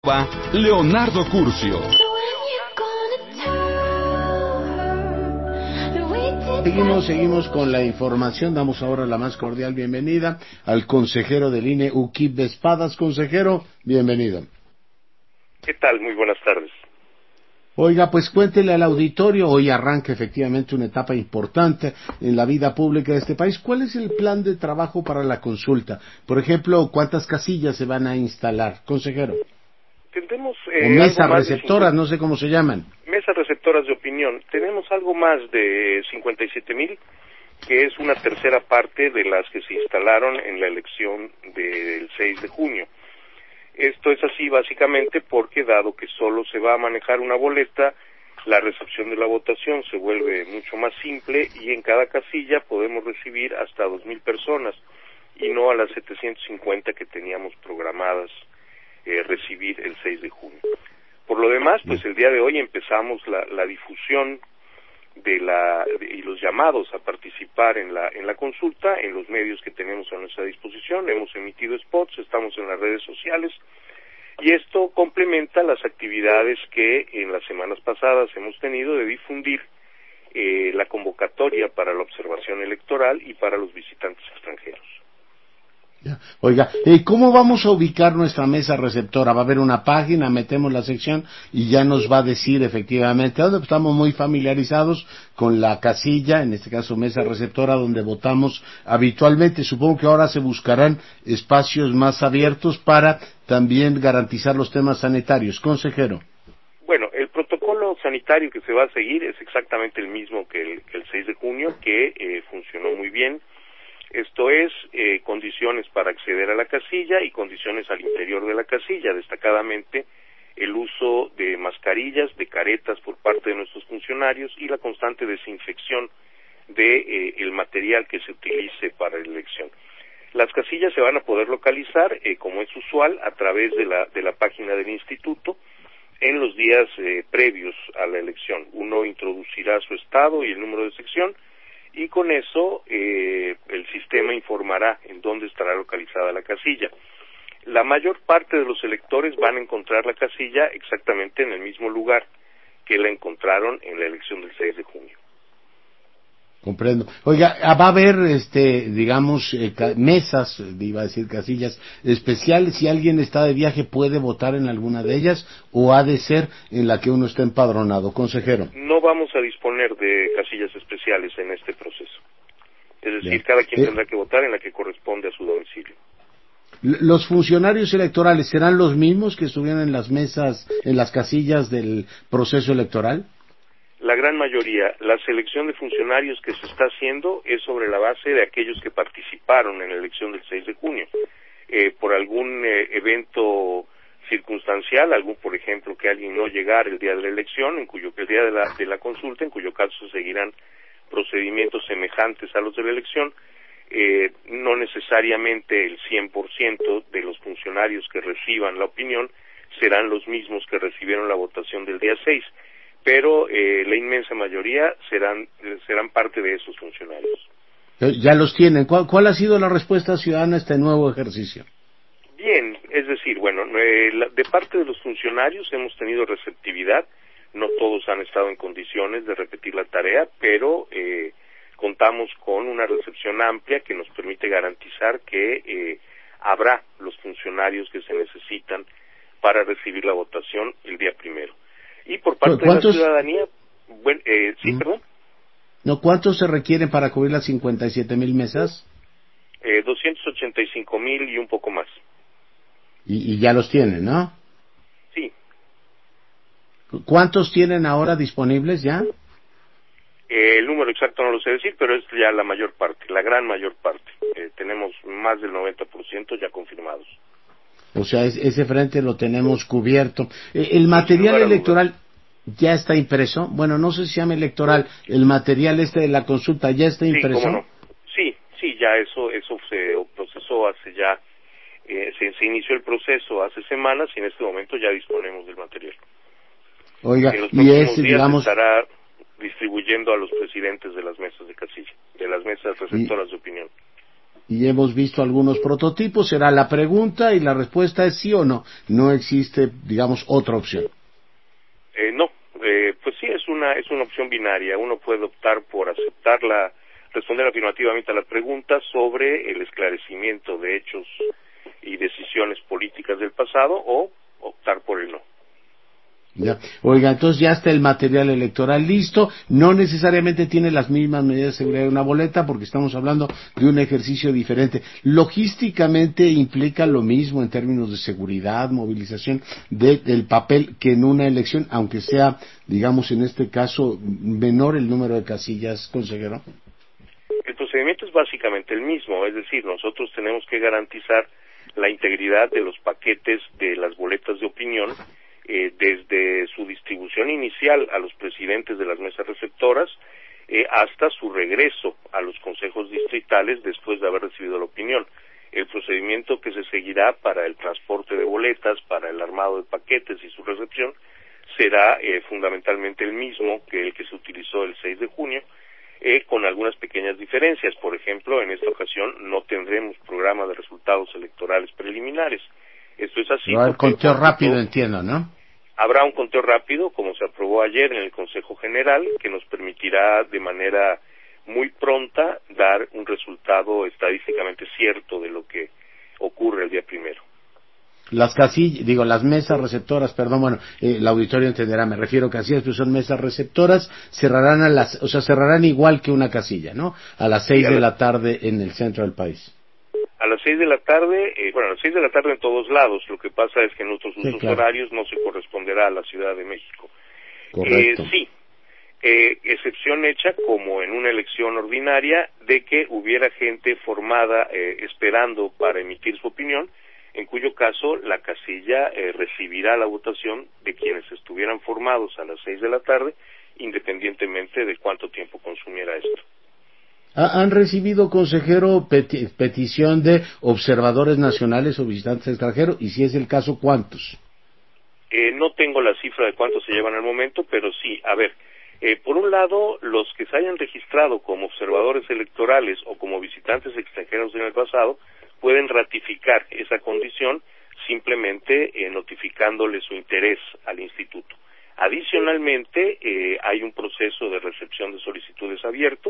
Leonardo Curcio. Seguimos con la información. Damos ahora la más cordial bienvenida al consejero del INE, Uquib Espadas. Consejero, bienvenido. ¿Qué tal? Muy buenas tardes. Oiga, pues cuéntele al auditorio, hoy arranca efectivamente una etapa importante en la vida pública de este país. ¿Cuál es el plan de trabajo para la consulta? Por ejemplo, ¿cuántas casillas se van a instalar, consejero? Tendremos o mesas receptoras, no sé cómo se llaman. Mesas receptoras de opinión. Tenemos algo más de 57,000, que es una tercera parte de las que se instalaron en la elección del 6 de junio. Esto es así básicamente porque, dado que solo se va a manejar una boleta, la recepción de la votación se vuelve mucho más simple y en cada casilla podemos recibir hasta 2,000 personas y no a las 750 que teníamos programadas recibir el 6 de junio. Por lo demás, pues el día de hoy empezamos la difusión y los llamados a participar en la consulta en los medios que tenemos a nuestra disposición. Hemos emitido spots, estamos en las redes sociales y esto complementa las actividades que en las semanas pasadas hemos tenido de difundir la convocatoria para la observación electoral y para los visitantes extranjeros. Oiga, ¿cómo vamos a ubicar nuestra mesa receptora? ¿Va a haber una página, metemos la sección y ya nos va a decir efectivamente dónde? Estamos muy familiarizados con la casilla, en este caso mesa receptora, donde votamos habitualmente. Supongo que ahora se buscarán espacios más abiertos para también garantizar los temas sanitarios. Consejero. Bueno, el protocolo sanitario que se va a seguir es exactamente el mismo que el 6 de junio, que funcionó muy bien. Esto es, condiciones para acceder a la casilla y condiciones al interior de la casilla, destacadamente el uso de mascarillas, de caretas por parte de nuestros funcionarios y la constante desinfección de el material que se utilice para la elección. Las casillas se van a poder localizar, como es usual, a través de la página del instituto en los días previos a la elección. Uno introducirá su estado y el número de sección, y con eso el sistema informará en dónde estará localizada la casilla. La mayor parte de los electores van a encontrar la casilla exactamente en el mismo lugar que la encontraron en la elección del 6 de junio. Comprendo. Oiga, va a haber, digamos, mesas, iba a decir casillas especiales. Si alguien está de viaje, ¿puede votar en alguna de ellas o ha de ser en la que uno está empadronado? Consejero. No vamos a disponer de casillas especiales en este proceso. Es decir, Bien. Cada quien tendrá que votar en la que corresponde a su domicilio. ¿Los funcionarios electorales serán los mismos que estuvieron en las mesas, en las casillas del proceso electoral? La gran mayoría. La selección de funcionarios que se está haciendo es sobre la base de aquellos que participaron en la elección del 6 de junio. Por algún evento circunstancial, por ejemplo, que alguien no llegara el día de la elección, el día de la consulta, en cuyo caso seguirán procedimientos semejantes a los de la elección. No necesariamente el 100% de los funcionarios que reciban la opinión serán los mismos que recibieron la votación del día 6. Pero la inmensa mayoría serán parte de esos funcionarios. Ya los tienen. ¿Cuál ha sido la respuesta ciudadana a este nuevo ejercicio? Bien, es decir, de parte de los funcionarios hemos tenido receptividad. No todos han estado en condiciones de repetir la tarea, pero contamos con una recepción amplia que nos permite garantizar que habrá los funcionarios que se necesitan para recibir la votación el día 1. Y por parte de la ciudadanía, perdón. No, ¿cuántos se requieren para cubrir las 57,000 mesas? 285,000 y un poco más. Y ya los tienen, ¿no? Sí. ¿Cuántos tienen ahora disponibles ya? El número exacto no lo sé decir, pero es ya la mayor parte, la gran mayor parte. Tenemos más del 90% ya confirmados. O sea, ese frente lo tenemos cubierto. ¿El material electoral ya está impreso? Bueno, no sé si se llama electoral. ¿El material de la consulta ya está impreso? Sí, cómo no. Sí, ya eso se procesó hace ya, se inició el proceso hace semanas y en este momento ya disponemos del material. Oiga, en los próximos días digamos, se estará distribuyendo a los presidentes de las mesas de casilla, de las mesas receptoras de opinión. y hemos visto algunos prototipos, será la pregunta y la respuesta es sí o no. No existe, digamos, otra opción. No, pues sí, es una opción binaria. Uno puede optar por responder afirmativamente a la pregunta sobre el esclarecimiento de hechos y decisiones políticas del pasado, o optar por el no. Ya. Oiga, entonces ya está el material electoral listo, no necesariamente tiene las mismas medidas de seguridad de una boleta porque estamos hablando de un ejercicio diferente. Logísticamente implica lo mismo en términos de seguridad, movilización del papel que en una elección, aunque sea, digamos, en este caso menor el número de casillas, consejero. El procedimiento es básicamente el mismo, es decir, nosotros tenemos que garantizar la integridad de los paquetes de las boletas de opinión, desde su distribución inicial a los presidentes de las mesas receptoras hasta su regreso a los consejos distritales después de haber recibido la opinión. El procedimiento que se seguirá para el transporte de boletas, para el armado de paquetes y su recepción será fundamentalmente el mismo que el que se utilizó el 6 de junio, con algunas pequeñas diferencias. Por ejemplo, en esta ocasión no tendremos programa de resultados electorales preliminares. Esto es así. No hay conteo rápido, entiendo, ¿no? Habrá un conteo rápido, como se aprobó ayer en el Consejo General, que nos permitirá de manera muy pronta dar un resultado estadísticamente cierto de lo que ocurre el día primero. Las casillas, las mesas receptoras, perdón, el auditorio entenderá, me refiero a casillas, pero son mesas receptoras, cerrarán cerrarán igual que una casilla, ¿no? A las 6 de la tarde en el centro del país. A las 6 de la tarde, a las 6 de la tarde en todos lados. Lo que pasa es que en otros usos horarios no se corresponderá a la Ciudad de México. Correcto. Sí, excepción hecha, como en una elección ordinaria, de que hubiera gente formada esperando para emitir su opinión, en cuyo caso la casilla recibirá la votación de quienes estuvieran formados a las 6 de la tarde, independientemente de cuánto tiempo consumiera esto. ¿Han recibido, consejero, petición de observadores nacionales o visitantes extranjeros? Y si es el caso, ¿cuántos? No tengo la cifra de cuántos se llevan al momento, pero sí, por un lado, los que se hayan registrado como observadores electorales o como visitantes extranjeros en el pasado pueden ratificar esa condición simplemente notificándole su interés al instituto. Adicionalmente, hay un proceso de recepción de solicitudes abierto,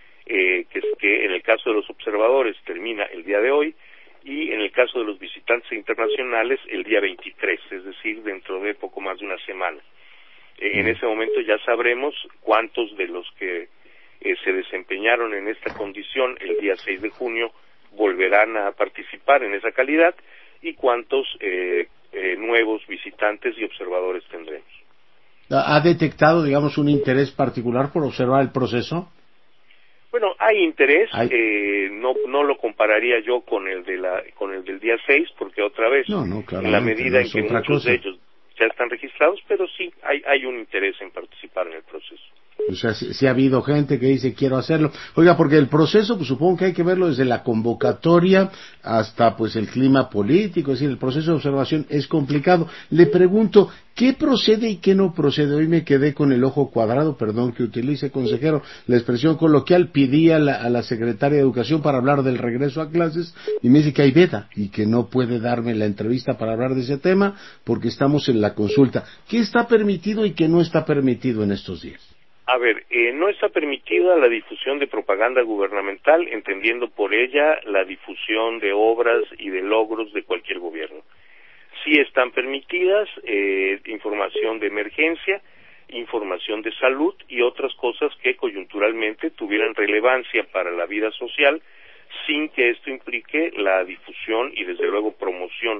que en el caso de los observadores termina el día de hoy, y en el caso de los visitantes internacionales el día 23, es decir, dentro de poco más de una semana. En ese momento ya sabremos cuántos de los que se desempeñaron en esta condición el día 6 de junio volverán a participar en esa calidad y cuántos nuevos visitantes y observadores tendremos. ¿Ha detectado, un interés particular por observar el proceso? Bueno, hay interés, no lo compararía yo con el del día 6, porque otra vez, en la medida en que muchos de ellos ya están registrados, pero sí hay un interés en participar en el proceso. O sea, si ha habido gente que dice quiero hacerlo. Oiga, porque el proceso, pues supongo que hay que verlo desde la convocatoria hasta pues el clima político, es decir, el proceso de observación es complicado. Le pregunto, ¿qué procede y qué no procede? Hoy me quedé con el ojo cuadrado, perdón que utilice, consejero, la expresión coloquial, pedí a la secretaria de Educación para hablar del regreso a clases y me dice que hay veda y que no puede darme la entrevista para hablar de ese tema porque estamos en la consulta. ¿Qué está permitido y qué no está permitido en estos días? No está permitida la difusión de propaganda gubernamental, entendiendo por ella la difusión de obras y de logros de cualquier gobierno. Sí están permitidas información de emergencia, información de salud y otras cosas que coyunturalmente tuvieran relevancia para la vida social, sin que esto implique la difusión y desde luego promoción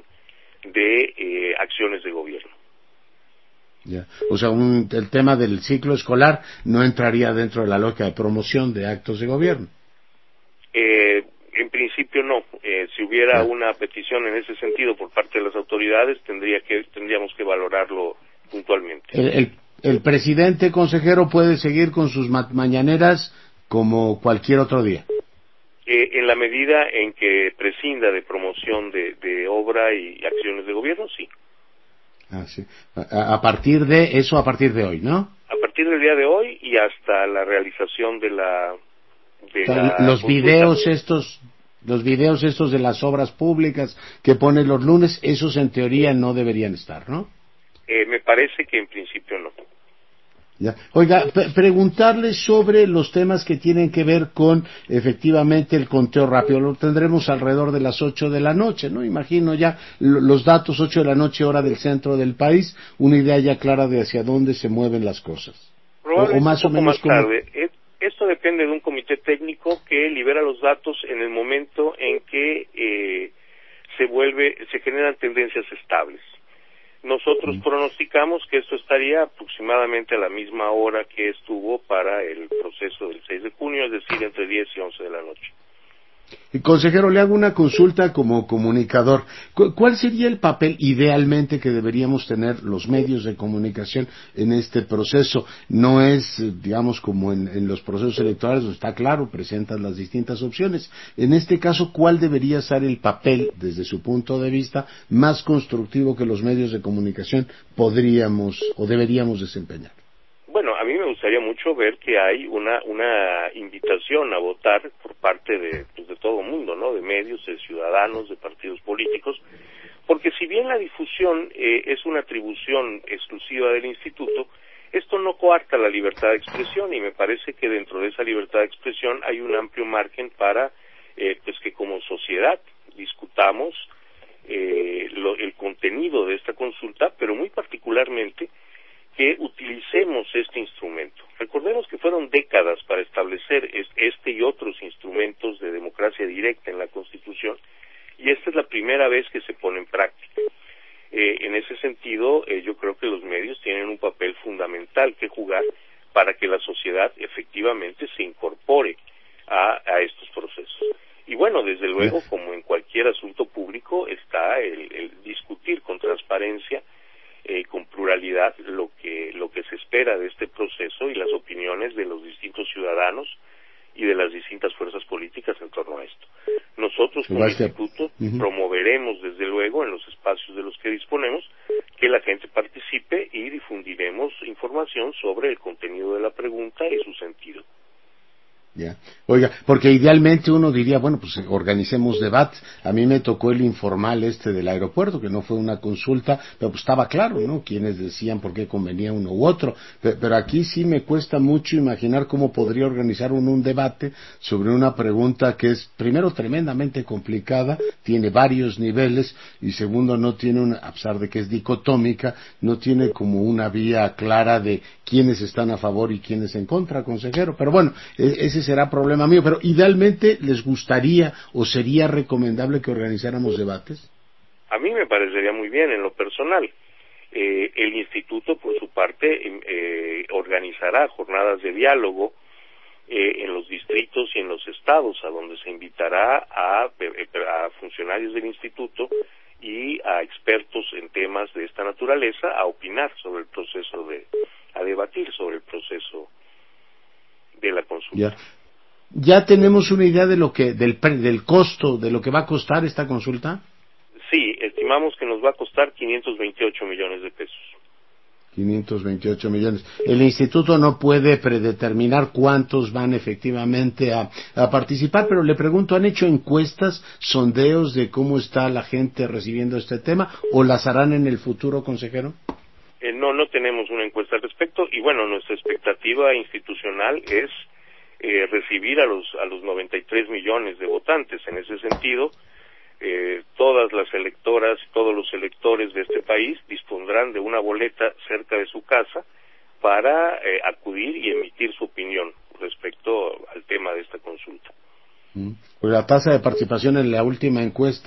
de acciones de gobierno. Ya. O sea, el tema del ciclo escolar no entraría dentro de la lógica de promoción de actos de gobierno. En principio no. Si hubiera una petición en ese sentido por parte de las autoridades, tendríamos que valorarlo puntualmente. El presidente, consejero, puede seguir con sus mañaneras como cualquier otro día. En la medida en que prescinda de promoción de obra y acciones de gobierno, sí. Sí. A partir de hoy, ¿no? A partir del día de hoy y hasta la realización de los consulta. videos estos Los videos estos de las obras públicas que ponen los lunes, esos en teoría no deberían estar, ¿no? Me parece que en principio no. Ya. Oiga, preguntarle sobre los temas que tienen que ver con efectivamente el conteo rápido. Lo tendremos alrededor de las 8 de la noche, ¿no? Imagino ya los datos 8 de la noche, hora del centro del país, una idea ya clara de hacia dónde se mueven las cosas. Probablemente O más un o poco menos más como... tarde. Esto depende de un comité técnico que libera los datos en el momento en que se generan tendencias estables. Nosotros pronosticamos que esto estaría aproximadamente a la misma hora que estuvo para el proceso del 6 de junio, es decir, entre 10 y 11 de la noche. Y consejero, le hago una consulta como comunicador. ¿Cuál sería el papel idealmente que deberíamos tener los medios de comunicación en este proceso? No es, digamos, como en los procesos electorales, donde está claro, presentan las distintas opciones. En este caso, ¿cuál debería ser el papel, desde su punto de vista, más constructivo que los medios de comunicación podríamos o deberíamos desempeñar? Bueno, a mí me gustaría mucho ver que hay una invitación a votar por parte de todo el mundo, ¿no? De medios, de ciudadanos, de partidos políticos, porque si bien la difusión es una atribución exclusiva del instituto, esto no coarta la libertad de expresión y me parece que dentro de esa libertad de expresión hay un amplio margen para pues que como sociedad discutamos el contenido de esta consulta, pero muy particularmente que utilicemos este instrumento. Recordemos que fueron décadas para establecer este y otros instrumentos de democracia directa en la Constitución y esta es la primera vez que se pone en práctica. En ese sentido, yo creo que los medios tienen un papel fundamental que jugar para que la sociedad efectivamente se incorpore a estos procesos. Y bueno, desde luego, como en cualquier asunto público, está el discutir con transparencia, con pluralidad lo que se espera de este proceso y las opiniones de los distintos ciudadanos y de las distintas fuerzas políticas en torno a esto. Nosotros como instituto promoveremos desde luego en los espacios de los que disponemos que la gente participe y difundiremos información sobre el contenido de la pregunta y su sentido. Ya. Oiga, porque idealmente uno diría, bueno, pues organicemos debates. A mí me tocó el informal del aeropuerto, que no fue una consulta, pero pues estaba claro, ¿no? Quienes decían por qué convenía uno u otro. Pero aquí sí me cuesta mucho imaginar cómo podría organizar uno un debate sobre una pregunta que es, primero, tremendamente complicada, tiene varios niveles, y segundo, no tiene a pesar de que es dicotómica, no tiene como una vía clara de quiénes están a favor y quiénes en contra, consejero. Pero bueno, ese será problema mío, pero idealmente les gustaría o sería recomendable que organizáramos debates. A mí me parecería muy bien en lo personal. El instituto, por su parte, organizará jornadas de diálogo en los distritos y en los estados, a donde se invitará a funcionarios del instituto y a expertos en temas de esta naturaleza a opinar sobre el proceso a debatir sobre el proceso de la consulta. ¿Ya tenemos una idea de del costo, de lo que va a costar esta consulta? Sí, estimamos que nos va a costar 528 millones de pesos. 528 millones. El instituto no puede predeterminar cuántos van efectivamente a participar, pero le pregunto, ¿han hecho encuestas, sondeos de cómo está la gente recibiendo este tema o las harán en el futuro, consejero? No tenemos una encuesta al respecto y bueno, nuestra expectativa institucional es recibir a los 93 millones de votantes. En ese sentido, todas las electoras y todos los electores de este país dispondrán de una boleta cerca de su casa para acudir y emitir su opinión respecto al tema de esta consulta. Pues la tasa de participación en la última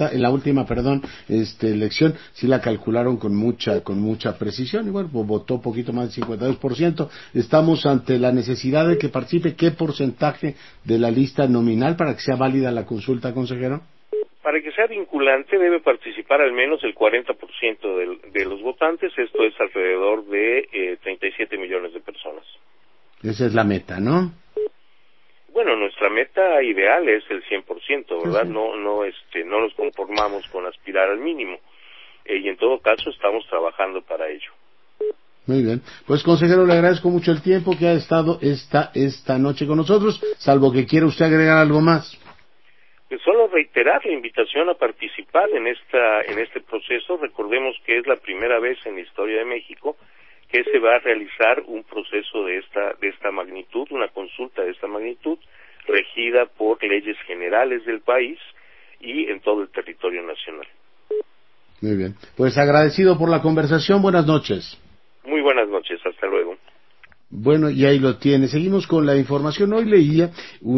elección, sí la calcularon con mucha precisión, y bueno, pues votó poquito más del 52%. Estamos ante la necesidad de que participe, ¿qué porcentaje de la lista nominal para que sea válida la consulta, consejero? Para que sea vinculante debe participar al menos el 40% de los votantes, esto es alrededor de 37 millones de personas. Esa es la meta, ¿no? Bueno, nuestra meta ideal es el 100%, ¿verdad? Sí. No nos conformamos con aspirar al mínimo. Y en todo caso estamos trabajando para ello. Muy bien. Pues, consejero, le agradezco mucho el tiempo que ha estado esta noche con nosotros, salvo que quiera usted agregar algo más. Pues solo reiterar la invitación a participar en este proceso. Recordemos que es la primera vez en la historia de México que se va a realizar un proceso de esta magnitud, una consulta de esta magnitud, regida por leyes generales del país y en todo el territorio nacional. Muy bien. Pues agradecido por la conversación. Buenas noches. Muy buenas noches. Hasta luego. Bueno, y ahí lo tiene. Seguimos con la información. Hoy leía